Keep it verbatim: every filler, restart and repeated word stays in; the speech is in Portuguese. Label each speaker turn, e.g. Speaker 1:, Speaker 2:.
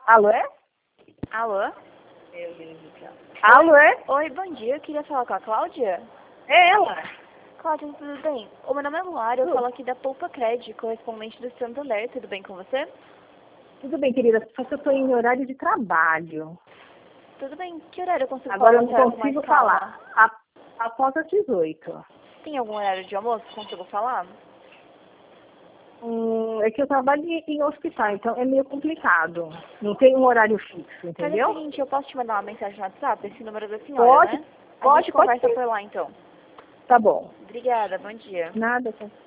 Speaker 1: Alô, é?
Speaker 2: Alô?
Speaker 1: Meu Deus do céu. Alô, é?
Speaker 2: Oi, bom dia. Eu queria falar com a Cláudia.
Speaker 1: É ela.
Speaker 2: Cláudia, tudo bem? O meu nome é Luara, eu
Speaker 1: Tudo.
Speaker 2: falo aqui da Poupa Cred, correspondente do Santander. Tudo bem com você?
Speaker 1: Tudo bem, querida. Só que eu tô em horário de trabalho.
Speaker 2: Tudo bem. Que horário eu consigo
Speaker 1: Agora eu
Speaker 2: falar
Speaker 1: não
Speaker 2: com mais
Speaker 1: consigo
Speaker 2: calma?
Speaker 1: falar. A- Após as dezoito.
Speaker 2: Tem algum horário de almoço que eu consigo falar?
Speaker 1: Hum, é que eu trabalho em em hospital, então é meio complicado. Não tem um horário fixo,
Speaker 2: Faz o
Speaker 1: entendeu?
Speaker 2: seguinte, eu posso te mandar uma mensagem no WhatsApp, esse número da senhora,
Speaker 1: Pode,
Speaker 2: né? A
Speaker 1: pode,
Speaker 2: gente
Speaker 1: pode
Speaker 2: conversa
Speaker 1: sim.
Speaker 2: por lá, então.
Speaker 1: Tá bom.
Speaker 2: Obrigada, bom dia.
Speaker 1: Nada, tá.